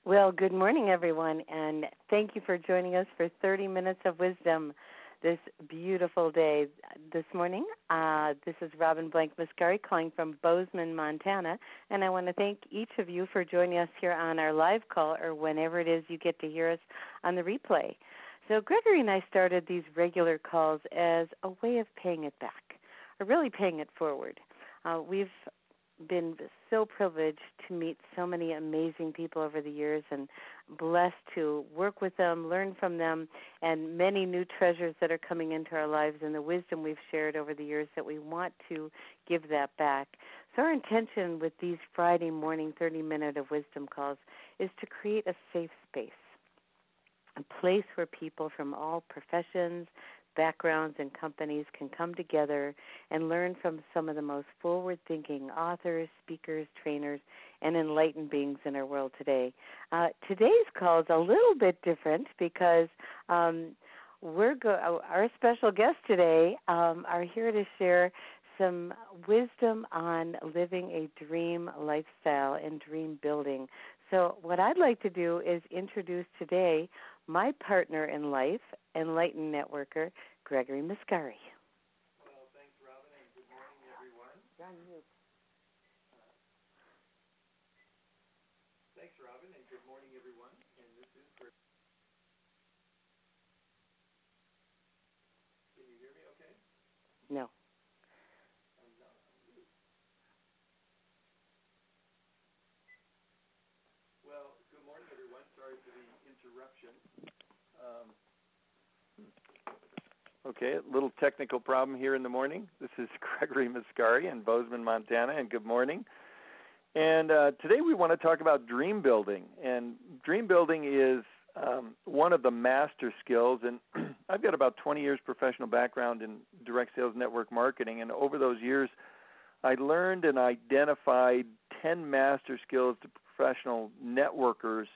Well, good morning, everyone, and thank you for joining us for 30 Minutes of Wisdom this beautiful day. This morning, this is Robin Blank Mascari calling from Bozeman, Montana, and I want to thank each of you for joining us here on our live call or whenever it is you get to hear us on the replay. So Gregory and I started these regular calls as a way of paying it back, or really paying it forward. We've been so privileged to meet so many amazing people over the years and blessed to work with them, learn from them, and many new treasures that are coming into our lives and the wisdom we've shared over the years that we want to give that back. So our intention with these Friday morning 30-minute of wisdom calls is to create a safe space, a place where people from all professions, backgrounds, and companies can come together and learn from some of the most forward-thinking authors, speakers, trainers, and enlightened beings in our world today. Today's call is a little bit different because our special guests today are here to share some wisdom on living a dream lifestyle and dream building. So what I'd like to do is introduce today my partner in life, enlightened networker, Gregory Mascari. Well, thanks, Robin, and good morning, everyone. Thanks, Robin, and good morning, everyone. And this is Greg. Can you hear me okay? No. I'm not on mute. Well, good morning, everyone. Sorry for the interruption. Okay, a little technical problem here in the morning. This is Gregory Mascari in Bozeman, Montana, and good morning. And today we want to talk about dream building. And dream building is one of the master skills. And I've got about 20 years professional background in direct sales network marketing. And over those years, I learned and identified 10 master skills that professional networkers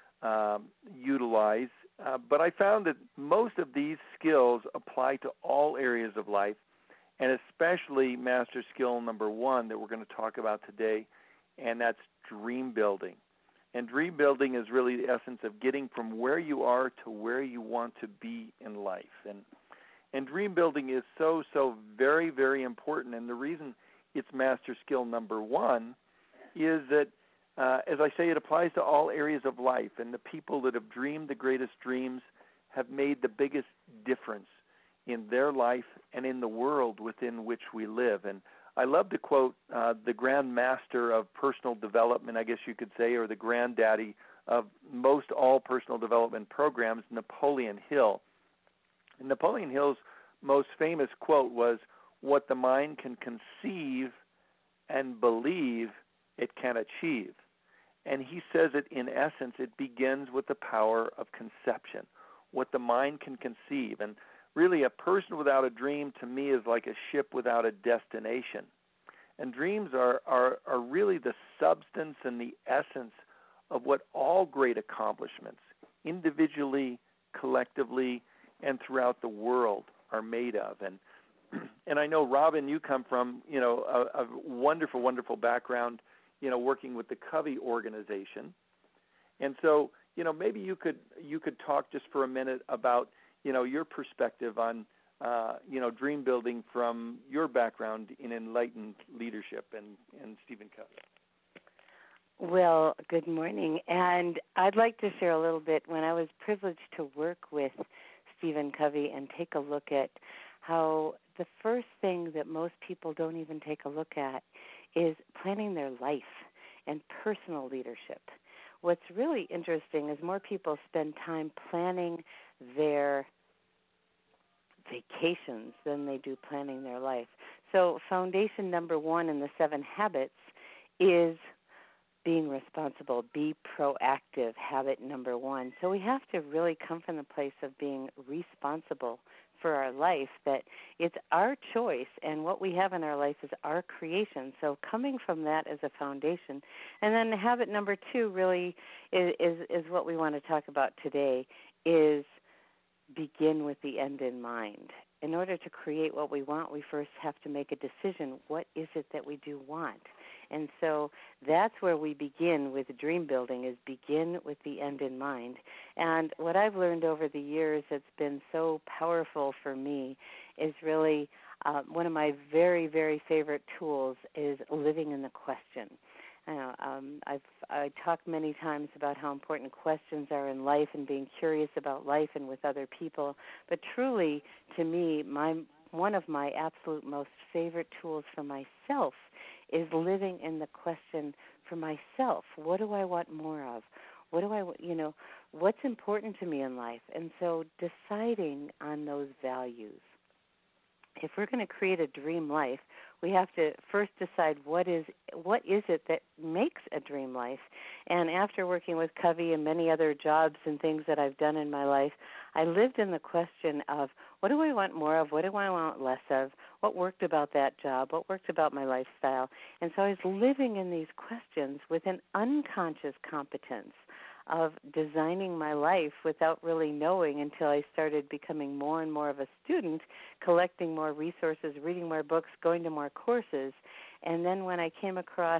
utilize. But I found that most of these skills apply to all areas of life, and especially master skill number one that we're going to talk about today, and that's dream building. And dream building is really the essence of getting from where you are to where you want to be in life. And dream building is so very, very important. And the reason it's master skill number one is that as I say, it applies to all areas of life, and the people that have dreamed the greatest dreams have made the biggest difference in their life and in the world within which we live. And I love to quote the grand master of personal development, I guess you could say, or the granddaddy of most all personal development programs, Napoleon Hill. And Napoleon Hill's most famous quote was, "What the mind can conceive and believe, it can achieve." And he says it in essence, it begins with the power of conception, what the mind can conceive. And really a person without a dream to me is like a ship without a destination. And dreams are really the substance and the essence of what all great accomplishments, individually, collectively, and throughout the world are made of. And I know, Robin, you come from, a wonderful, wonderful background, working with the Covey organization. And so, maybe you could talk just for a minute about, your perspective on, dream building from your background in enlightened leadership and Stephen Covey. Well, good morning. And I'd like to share a little bit when I was privileged to work with Stephen Covey and take a look at how the first thing that most people don't even take a look at is planning their life and personal leadership. What's really interesting is more people spend time planning their vacations than they do planning their life. So foundation number one in the 7 habits is being responsible, be proactive, habit number one. So we have to really come from the place of being responsible for our life, that it's our choice and what we have in our life is our creation. So coming from that as a foundation. And then habit number 2 really is what we want to talk about today, is begin with the end in mind. In order to create what we want, we first have to make a decision. What is it that we do want? And so that's where we begin with dream building, is begin with the end in mind. And what I've learned over the years that's been so powerful for me is really one of my very, very favorite tools is living in the question. I talked many times about how important questions are in life and being curious about life and with other people. But truly, to me, one of my absolute most favorite tools for myself is living in the question for myself. What do I want more of? What's important to me in life? And so deciding on those values. If we're going to create a dream life, we have to first decide what is it that makes a dream life. And after working with Covey and many other jobs and things that I've done in my life, I lived in the question of what do I want more of, what do I want less of, what worked about that job, what worked about my lifestyle. And so I was living in these questions with an unconscious competence of designing my life without really knowing until I started becoming more and more of a student, collecting more resources, reading more books, going to more courses. And then when I came across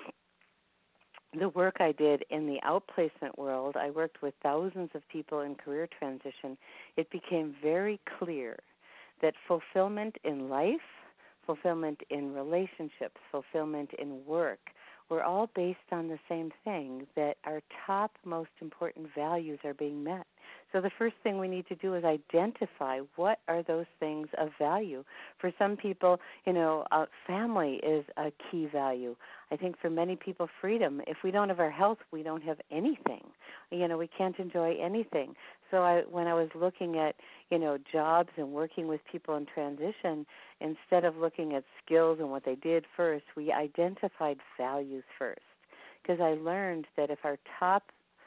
the work I did in the outplacement world, I worked with thousands of people in career transition, it became very clear that fulfillment in life, fulfillment in relationships, fulfillment in work, we're all based on the same thing, that our top most important values are being met. So the first thing we need to do is identify what are those things of value. For some people, family is a key value. I think for many people, freedom. If we don't have our health, we don't have anything. We can't enjoy anything. So when I was looking at, jobs and working with people in transition, instead of looking at skills and what they did first, we identified values first. Because I learned that if our top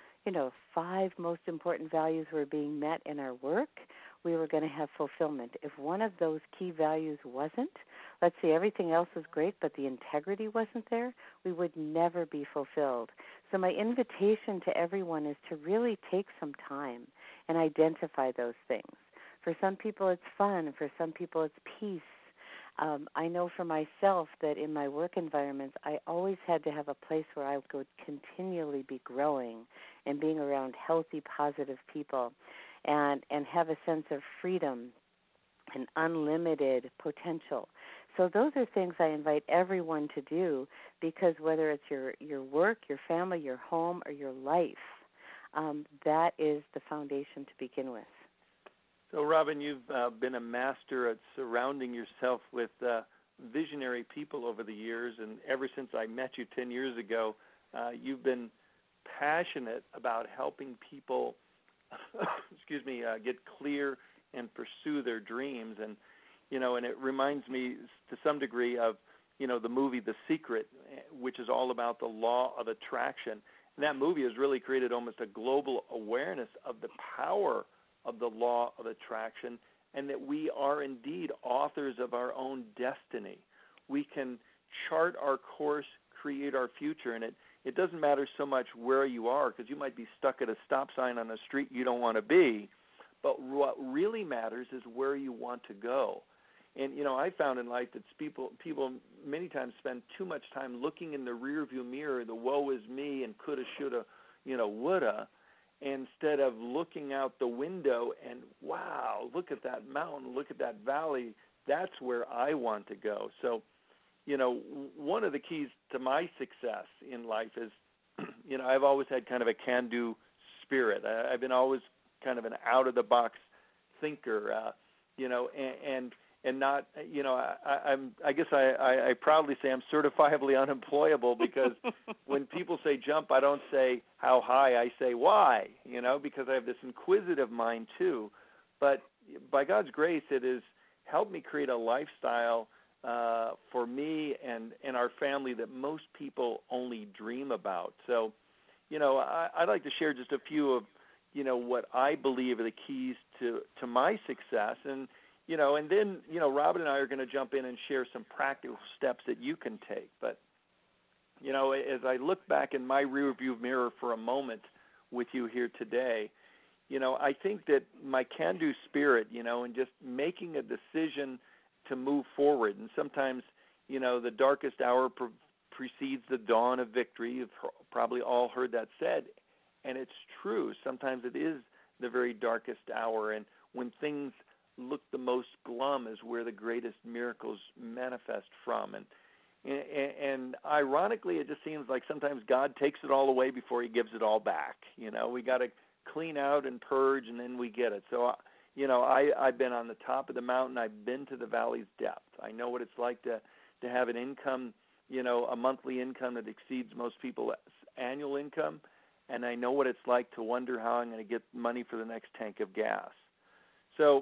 5 most important values were being met in our work, we were going to have fulfillment. If one of those key values wasn't, let's say everything else was great, but the integrity wasn't there, we would never be fulfilled. So my invitation to everyone is to really take some time and identify those things. For some people it's fun, for some people it's peace. I know for myself that in my work environments, I always had to have a place where I could continually be growing and being around healthy, positive people and have a sense of freedom and unlimited potential. So those are things I invite everyone to do, because whether it's your work, your family, your home, or your life, that is the foundation to begin with. So, Robin, you've been a master at surrounding yourself with visionary people over the years, and ever since I met you 10 years ago, you've been passionate about helping people, get clear and pursue their dreams. And, and it reminds me to some degree of, the movie The Secret, which is all about the law of attraction. And that movie has really created almost a global awareness of the power of the law of attraction, and that we are indeed authors of our own destiny. We can chart our course, create our future, and it doesn't matter so much where you are, because you might be stuck at a stop sign on a street you don't want to be, but what really matters is where you want to go. And, I found in life that people many times spend too much time looking in the rearview mirror, the woe is me and coulda, shoulda, woulda, instead of looking out the window and, wow, look at that mountain, look at that valley, that's where I want to go. So, one of the keys to my success in life is, I've always had kind of a can-do spirit. I've been always kind of an out-of-the-box thinker, and not, I guess I proudly say I'm certifiably unemployable, because when people say jump, I don't say how high, I say why, because I have this inquisitive mind too. But by God's grace, it has helped me create a lifestyle for me and our family that most people only dream about. So, I'd like to share just a few of, what I believe are the keys to my success. And then, Robin and I are going to jump in and share some practical steps that you can take. But, as I look back in my rearview mirror for a moment with you here today, I think that my can-do spirit, and just making a decision to move forward. And sometimes, the darkest hour precedes the dawn of victory. You've probably all heard that said, and it's true. Sometimes it is the very darkest hour, and when things look the most glum is where the greatest miracles manifest from. And ironically, it just seems like sometimes God takes it all away before he gives it all back. We got to clean out and purge, and then we get it. So, I've been on the top of the mountain. I've been to the valley's depth. I know what it's like to have an income, a monthly income that exceeds most people's annual income, and I know what it's like to wonder how I'm going to get money for the next tank of gas. So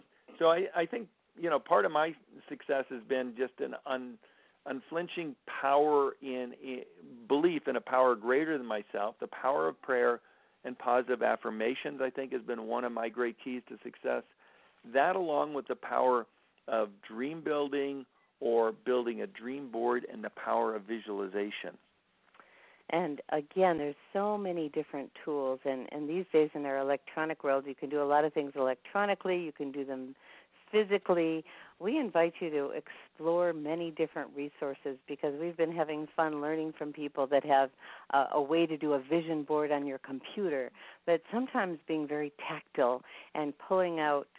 I think, part of my success has been just an unflinching power in belief in a power greater than myself. The power of prayer and positive affirmations, I think, has been one of my great keys to success. That, along with the power of dream building or building a dream board, and the power of visualization. And again, there's so many different tools, and these days in our electronic world, you can do a lot of things electronically, you can do them physically. We invite you to explore many different resources, because we've been having fun learning from people that have a way to do a vision board on your computer, but sometimes being very tactile and pulling out,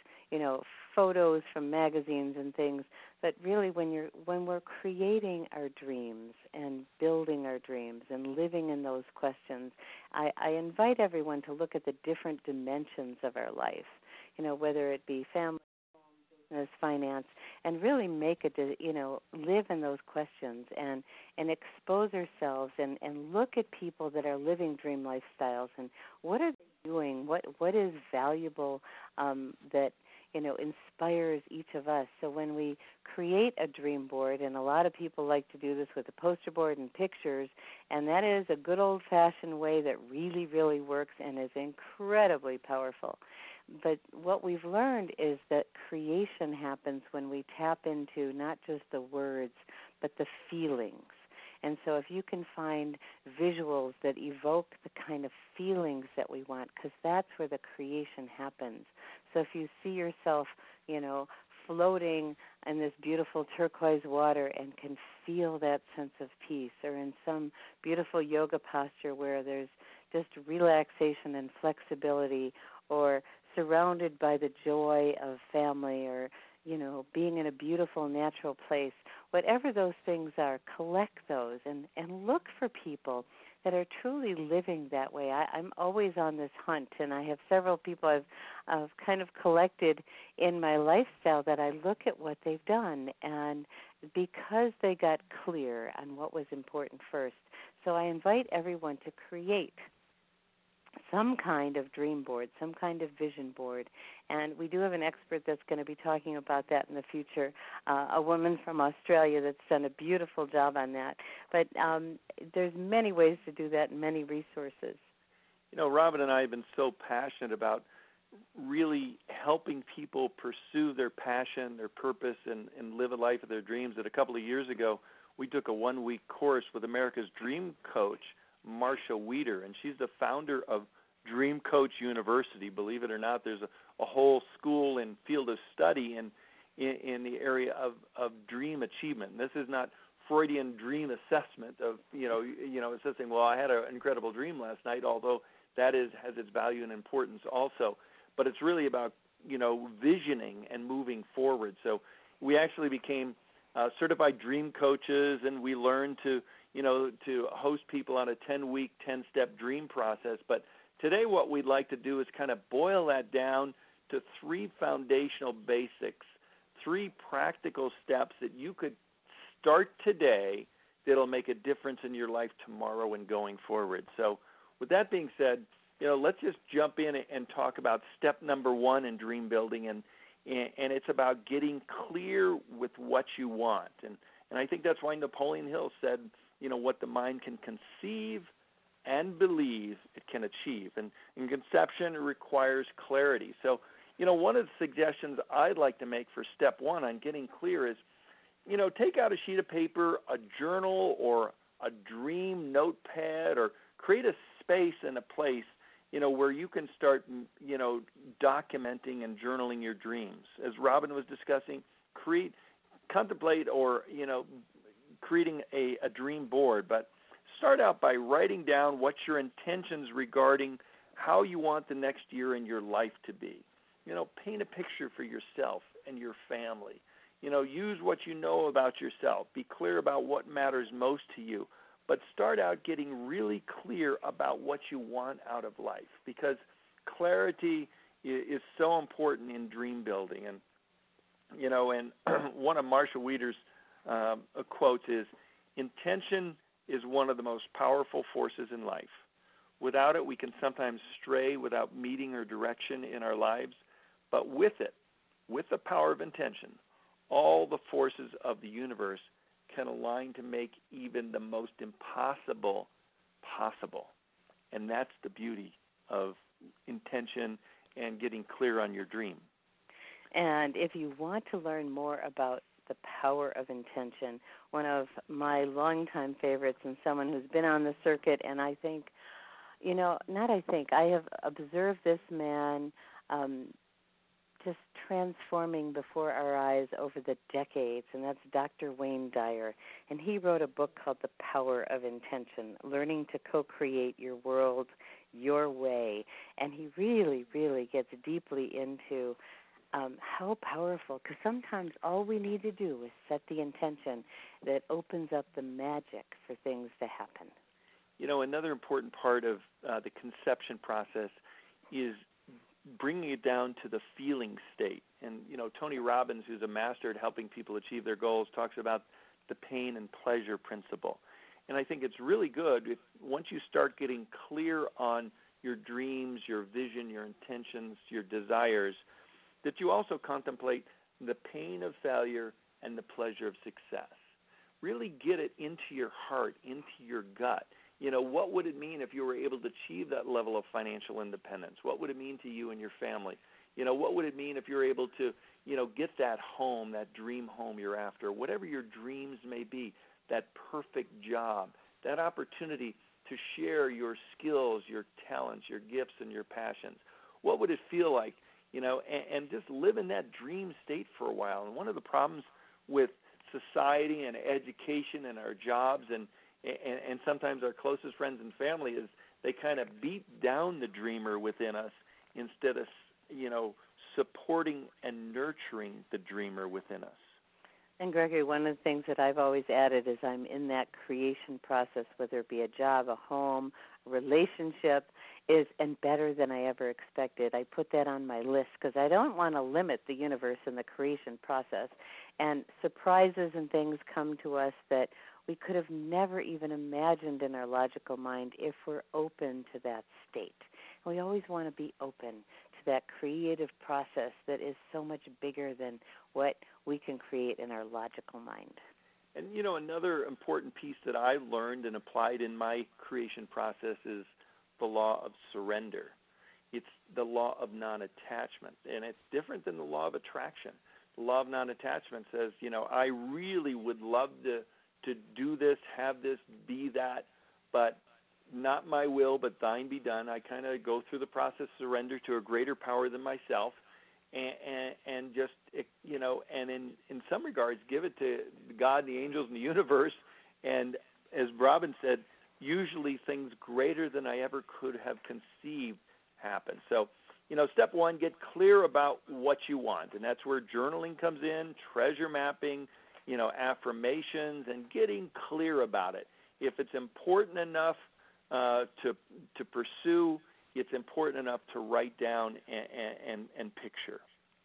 photos from magazines and things. But really, when we're creating our dreams and building our dreams and living in those questions, I invite everyone to look at the different dimensions of our life, whether it be family, business, finance, and really make it, live in those questions and expose ourselves and look at people that are living dream lifestyles and what are they doing, what is valuable that inspires each of us. So when we create a dream board, and a lot of people like to do this with a poster board and pictures, and that is a good old-fashioned way that really, really works and is incredibly powerful. But what we've learned is that creation happens when we tap into not just the words, but the feelings. And so if you can find visuals that evoke the kind of feelings that we want, because that's where the creation happens. So if you see yourself, floating in this beautiful turquoise water and can feel that sense of peace, or in some beautiful yoga posture where there's just relaxation and flexibility, or surrounded by the joy of family, or being in a beautiful natural place, whatever those things are, collect those and look for people that are truly living that way. I'm always on this hunt, and I have several people I've kind of collected in my lifestyle that I look at what they've done, and because they got clear on what was important first. So I invite everyone to create some kind of dream board, some kind of vision board. And we do have an expert that's going to be talking about that in the future, a woman from Australia that's done a beautiful job on that. But there's many ways to do that and many resources. Robin and I have been so passionate about really helping people pursue their passion, their purpose, and live a life of their dreams that a couple of years ago we took a one-week course with America's Dream Coach, Marsha Weeder, and she's the founder of Dream Coach University. Believe it or not, there's a whole school and field of study in the area of dream achievement. And this is not Freudian dream assessment of assessing, well, I had an incredible dream last night, although that has its value and importance also. But it's really about visioning and moving forward. So we actually became certified dream coaches, and we learned to host people on a 10-week, 10-step dream process. But today what we'd like to do is kind of boil that down to 3 foundational basics, 3 practical steps that you could start today that'll make a difference in your life tomorrow and going forward. So with that being said, let's just jump in and talk about step number 1 in dream building, and it's about getting clear with what you want. And I think that's why Napoleon Hill said, what the mind can conceive and believe it can achieve. And in conception, it requires clarity. So, one of the suggestions I'd like to make for step 1 on getting clear is, take out a sheet of paper, a journal, or a dream notepad, or create a space and a place, where you can start, documenting and journaling your dreams. As Robin was discussing, contemplate or, creating a dream board, but start out by writing down what your intentions regarding how you want the next year in your life to be. Paint a picture for yourself and your family. Use what you know about yourself. Be clear about what matters most to you. But start out getting really clear about what you want out of life, because clarity is so important in dream building. And one of Marshall Weeder's quotes is, "Intention is one of the most powerful forces in life. Without it, we can sometimes stray without meaning or direction in our lives. But with it, with the power of intention, all the forces of the universe can align to make even the most impossible possible." And that's the beauty of intention and getting clear on your dream. And if you want to learn more about the power of intention, one of my longtime favorites and someone who's been on the circuit, and I think, I have observed this man just transforming before our eyes over the decades, and that's Dr. Wayne Dyer. And he wrote a book called The Power of Intention, Learning to Co-Create Your World Your Way. And he really, really gets deeply into how powerful, because sometimes all we need to do is set the intention that opens up the magic for things to happen. Another important part of the conception process is bringing it down to the feeling state. And, Tony Robbins, who's a master at helping people achieve their goals, talks about the pain and pleasure principle. And I think it's really good if once you start getting clear on your dreams, your vision, your intentions, your desires, that you also contemplate the pain of failure and the pleasure of success. Really get it into your heart, into your gut. What would it mean if you were able to achieve that level of financial independence? What would it mean to you and your family? What would it mean if you're able to, get that home, that dream home you're after, whatever your dreams may be, that perfect job, that opportunity to share your skills, your talents, your gifts, and your passions? What would it feel like, and just live in that dream state for a while? And one of the problems with society and education and our jobs and sometimes our closest friends and family is they kind of beat down the dreamer within us instead of, supporting and nurturing the dreamer within us. And Gregory, one of the things that I've always added is I'm in that creation process, whether it be a job, a home, a relationship, and better than I ever expected. I put that on my list because I don't want to limit the universe in the creation process. And surprises and things come to us that we could have never even imagined in our logical mind if we're open to that state. And we always want to be open to that creative process that is so much bigger than what we can create in our logical mind. And, another important piece that I learned and applied in my creation process is the law of surrender. It's the law of non-attachment, and it's different than the law of attraction. The law of non-attachment says, I really would love to do this, have this, be that, but not my will, but thine be done. I kind of go through the process, surrender to a greater power than myself, and just, and in some regards, give it to God, the angels, and the universe. And as Robin said, usually things greater than I ever could have conceived happen. So, step one, get clear about what you want, and that's where journaling comes in, treasure mapping, affirmations, and getting clear about it. If it's important enough to pursue, it's important enough to write down and picture.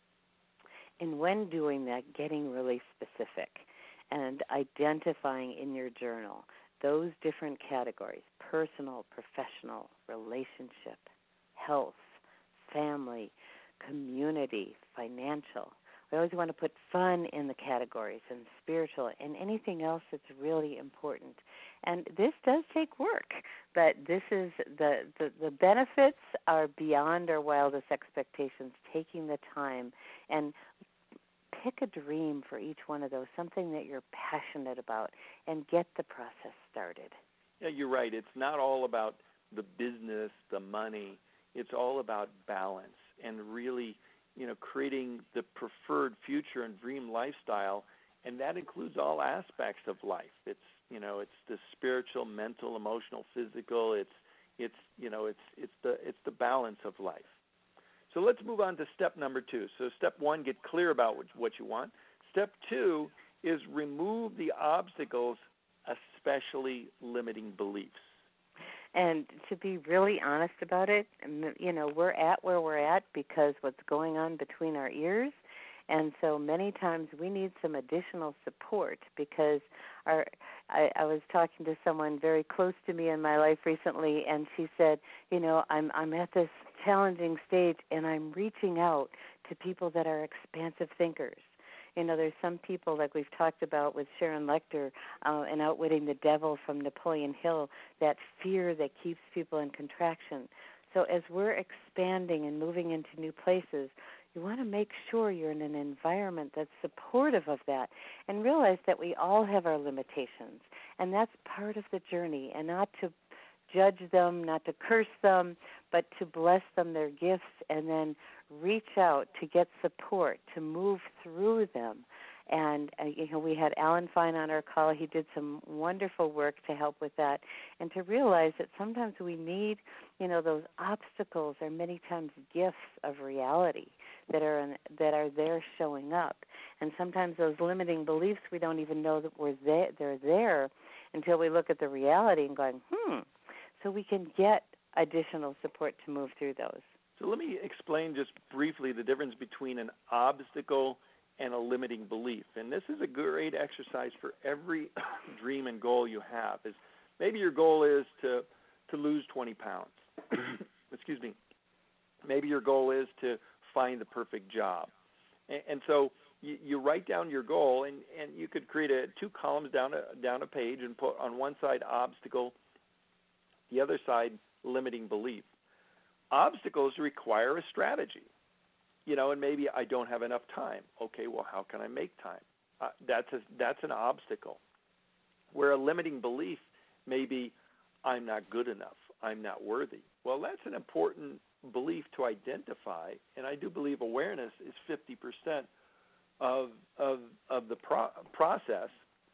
And when doing that, getting really specific and identifying in your journal those different categories: personal, professional, relationship, health, family, community, financial. We always want to put fun in the categories, and spiritual, and anything else that's really important. And this does take work, but this is the benefits are beyond our wildest expectations. Taking the time and pick a dream for each one of those, something that you're passionate about, and get the process started. Yeah, you're right. It's not all about the business, the money. It's all about balance and really, creating the preferred future and dream lifestyle and that includes all aspects of life. It's the spiritual, mental, emotional, physical. It's the balance of life. So let's move on to step number 2. So step 1, get clear about what you want. Step 2 is remove the obstacles, especially limiting beliefs. And to be really honest about it, we're at where we're at because what's going on between our ears. And so many times we need some additional support because I was talking to someone very close to me in my life recently, and she said, I'm at this challenging stage, and I'm reaching out to people that are expansive thinkers. There's some people, like we've talked about with Sharon Lecter and Outwitting the Devil from Napoleon Hill, that fear that keeps people in contraction. So as we're expanding and moving into new places, you want to make sure you're in an environment that's supportive of that and realize that we all have our limitations, and that's part of the journey, and not to judge them, not to curse them, but to bless them, their gifts, and then reach out to get support, to move through them. And, we had Alan Fine on our call. He did some wonderful work to help with that, and to realize that sometimes we need, those obstacles are many times gifts of reality that are there showing up. And sometimes those limiting beliefs, we don't even know that they're there until we look at the reality and going, so we can get additional support to move through those. So let me explain just briefly the difference between an obstacle and a limiting belief. And this is a great exercise for every dream and goal you have. Is maybe your goal is to lose 20 pounds. Excuse me. Maybe your goal is to find the perfect job. And so you write down your goal, and you could create 2 columns down a page and put on one side obstacle, the other side limiting belief. Obstacles require a strategy. And maybe I don't have enough time. Okay, well, how can I make time? That's an obstacle. Where a limiting belief may be, I'm not good enough, I'm not worthy. Well, that's an important belief to identify, and I do believe awareness is 50% of the process.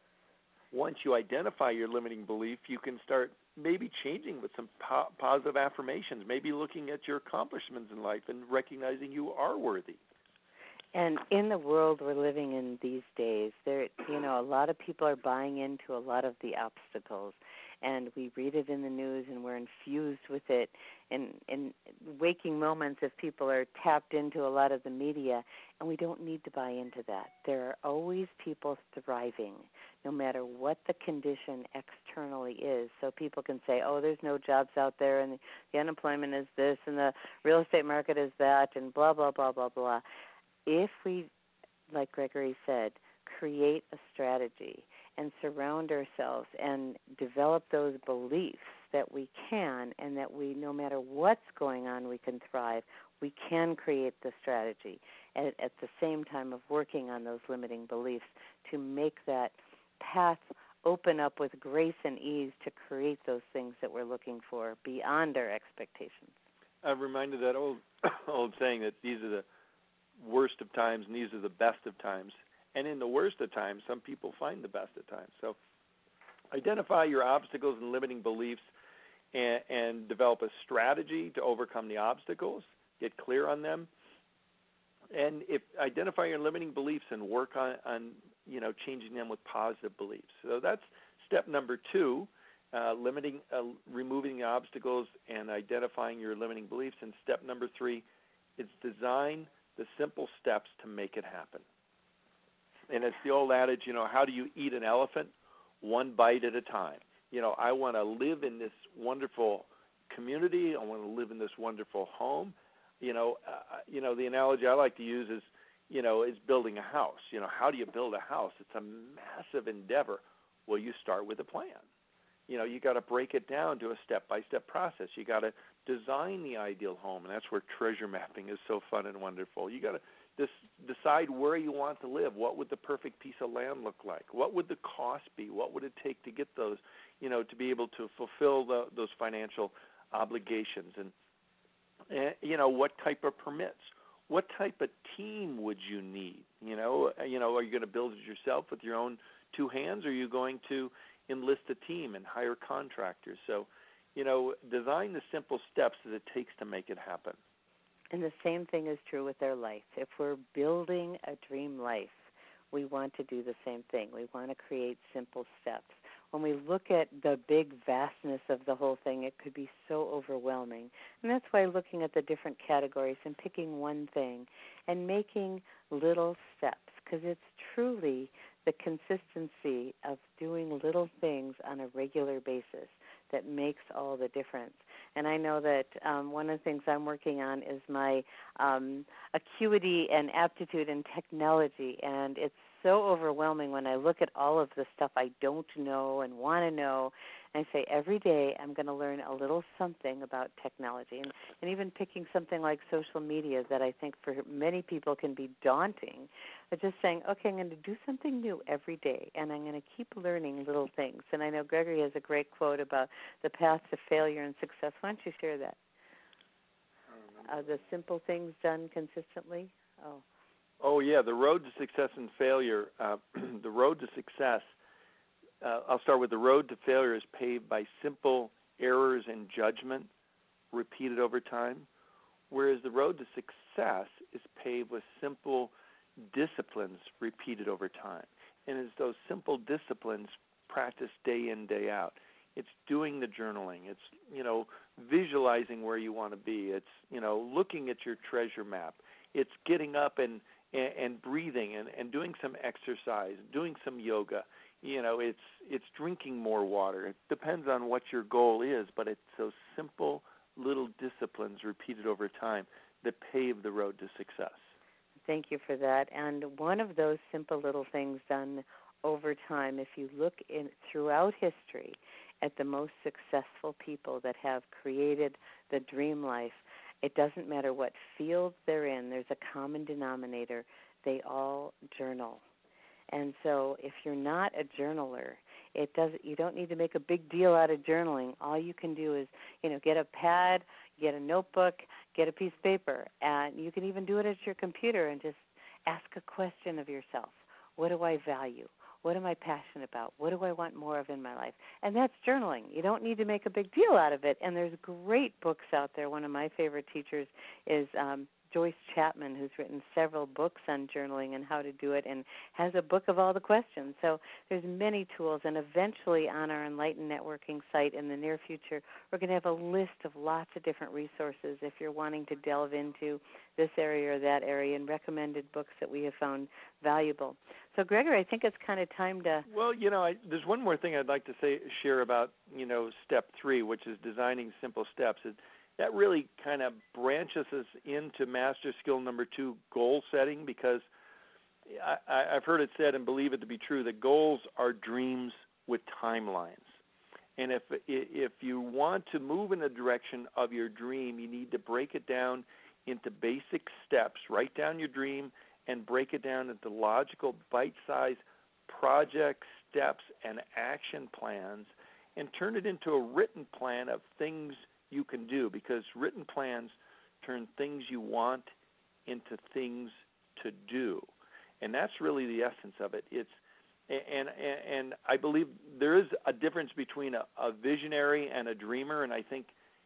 Once you identify your limiting belief, you can start maybe changing with some positive affirmations, maybe looking at your accomplishments in life and recognizing you are worthy. And in the world we're living in these days, a lot of people are buying into a lot of the obstacles, and we read it in the news and we're infused with it in waking moments if people are tapped into a lot of the media, and we don't need to buy into that. There are always people thriving, no matter what the condition externally is. So people can say, there's no jobs out there, and the unemployment is this, and the real estate market is that, and blah, blah, blah, blah, blah. If we, like Gregory said, create a strategy and surround ourselves and develop those beliefs that we can, and that we, no matter what's going on, we can thrive, we can create the strategy at the same time of working on those limiting beliefs to make that path open up with grace and ease to create those things that we're looking for beyond our expectations. I'm reminded that old saying that these are the worst of times and these are the best of times. And in the worst of times, some people find the best of times. So identify your obstacles and limiting beliefs and develop a strategy to overcome the obstacles. Get clear on them. And identify your limiting beliefs and work on changing them with positive beliefs. So that's step number 2, removing the obstacles and identifying your limiting beliefs. And step number 3 is design the simple steps to make it happen. And it's the old adage, how do you eat an elephant? One bite at a time. I want to live in this wonderful community. I want to live in this wonderful home. The analogy I like to use is, is building a house. How do you build a house? It's a massive endeavor. Well, you start with a plan. You got to break it down to a step-by-step process. You got to design the ideal home, and that's where treasure mapping is so fun and wonderful. You got to decide where you want to live. What would the perfect piece of land look like? What would the cost be? What would it take to get those, to be able to fulfill those financial obligations? And what type of permits? what type of team would you need? Are you going to build it yourself with your own two hands, or are you going to enlist a team and hire contractors? So, design the simple steps that it takes to make it happen. And the same thing is true with our life. If we're building a dream life, we want to do the same thing. We want to create simple steps. When we look at the big vastness of the whole thing, it could be so overwhelming. And that's why looking at the different categories and picking one thing and making little steps, because it's truly the consistency of doing little things on a regular basis that makes all the difference. And I know that one of the things I'm working on is my acuity and aptitude in technology, and it's so overwhelming when I look at all of the stuff I don't know and want to know. And I say every day I'm going to learn a little something about technology, and even picking something like social media that I think for many people can be daunting, but just saying, okay, I'm going to do something new every day, and I'm going to keep learning little things. And I know Gregory has a great quote about the path to failure and success. Why don't you share that? The simple things done consistently. Oh, yeah, the road to success and failure. The road to success, I'll start with the road to failure is paved by simple errors and judgment repeated over time, whereas the road to success is paved with simple disciplines repeated over time. And it's those simple disciplines practiced day in, day out. It's doing the journaling. It's, visualizing where you want to be. It's, looking at your treasure map. It's getting up and breathing and doing some exercise, doing some yoga. It's drinking more water. It depends on what your goal is, but it's those simple little disciplines repeated over time that pave the road to success. Thank you for that. And one of those simple little things done over time, if you look throughout history at the most successful people that have created the dream life, it doesn't matter what field they're in, there's a common denominator. They all journal. And so if you're not a journaler, you don't need to make a big deal out of journaling. All you can do is, get a pad, get a notebook, get a piece of paper, and you can even do it at your computer and just ask a question of yourself. What do I value? What am I passionate about? What do I want more of in my life? And that's journaling. You don't need to make a big deal out of it. And there's great books out there. One of my favorite teachers is Joyce Chapman, who's written several books on journaling and how to do it, and has a book of all the questions. So there's many tools, and eventually on our Enlightened Networking site in the near future, we're going to have a list of lots of different resources if you're wanting to delve into this area or that area, and recommended books that we have found valuable. So, Gregory, I think it's kind of time to... Well, there's one more thing I'd like to share about, step 3, which is designing simple steps. That really kind of branches us into master skill number 2, goal setting, because I've heard it said and believe it to be true that goals are dreams with timelines. And if you want to move in the direction of your dream, you need to break it down into basic steps. Write down your dream and break it down into logical, bite-sized projects, steps, and action plans, and turn it into a written plan of things you can do, because written plans turn things you want into things to do. And that's really the essence of it. And I believe there is a difference between a visionary and a dreamer, and I think,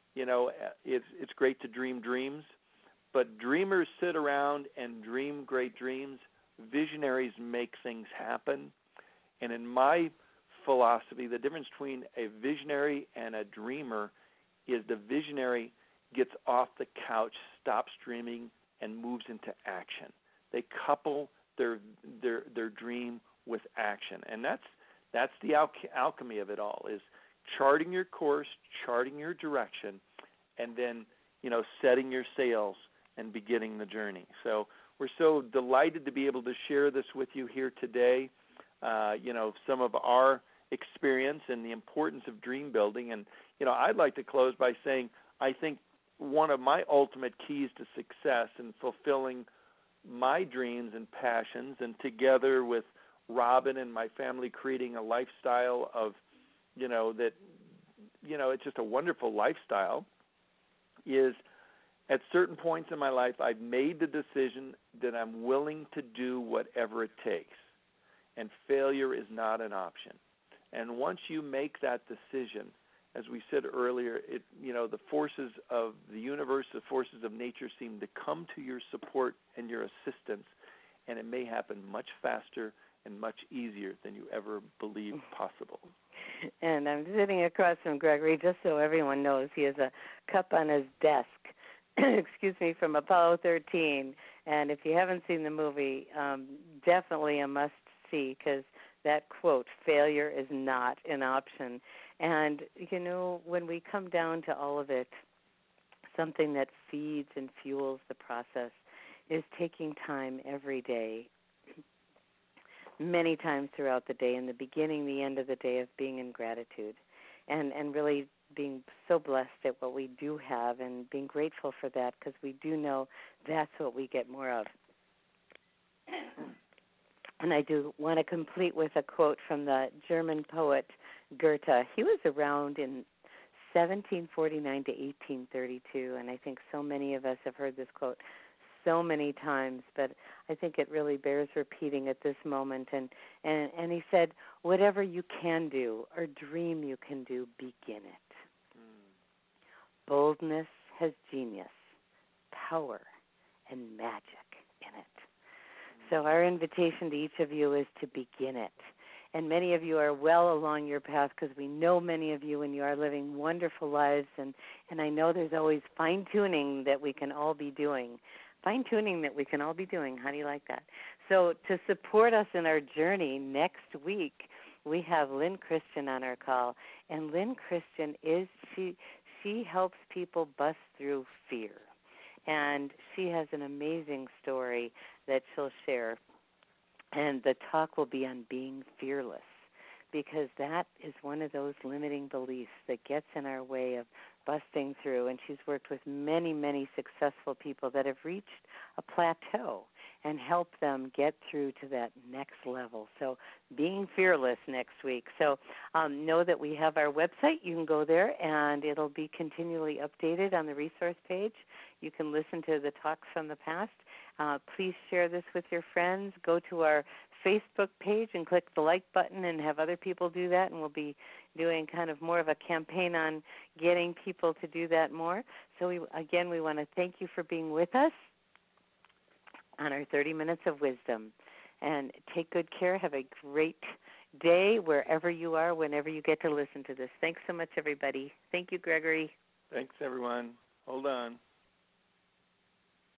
it's great to dream dreams, but dreamers sit around and dream great dreams. Visionaries make things happen. And in my philosophy, the difference between a visionary and a dreamer is the visionary gets off the couch, stops dreaming, and moves into action. They couple their dream with action, and that's the alchemy of it all, is charting your course, charting your direction, and then setting your sails and beginning the journey. So we're so delighted to be able to share this with you here today. Some of our experience and the importance of dream building. And I'd like to close by saying I think one of my ultimate keys to success in fulfilling my dreams and passions, and together with Robin and my family creating a lifestyle of, it's just a wonderful lifestyle, is At certain points in my life, I've made the decision that I'm willing to do whatever it takes, and failure is not an option. And once you make that decision, as we said earlier, the forces of the universe, the forces of nature seem to come to your support and your assistance, and it may happen much faster and much easier than you ever believed possible. And I'm sitting across from Gregory, just so everyone knows, he has a cup on his desk, excuse me, from Apollo 13. And if you haven't seen the movie, definitely a must-see, because that quote, failure is not an option. And, when we come down to all of it, something that feeds and fuels the process is taking time every day, many times throughout the day, in the beginning, the end of the day, of being in gratitude and really being so blessed at what we do have and being grateful for that, because we do know that's what we get more of. And I do want to complete with a quote from the German poet Goethe. He was around in 1749 to 1832, and I think so many of us have heard this quote so many times, but I think it really bears repeating at this moment. And he said, whatever you can do or dream you can do, begin it. Boldness has genius, power, and magic in it. So our invitation to each of you is to begin it. And many of you are well along your path, because we know many of you, and you are living wonderful lives. And I know there's always fine-tuning that we can all be doing. Fine-tuning that we can all be doing. How do you like that? So to support us in our journey next week, we have Lynn Christian on our call. And Lynn Christian she helps people bust through fear. And she has an amazing story that she'll share. And the talk will be on being fearless, because that is one of those limiting beliefs that gets in our way of busting through. And she's worked with many, many successful people that have reached a plateau and helped them get through to that next level. So being fearless next week. So know that we have our website. You can go there, and it'll be continually updated on the resource page. You can listen to the talks from the past. Please share this with your friends. Go to our Facebook page and click the like button and have other people do that, and we'll be doing kind of more of a campaign on getting people to do that more. So we want to thank you for being with us on our 30 Minutes of Wisdom. And take good care. Have a great day wherever you are, whenever you get to listen to this. Thanks so much, everybody. Thank you, Gregory. Thanks, everyone. Hold on.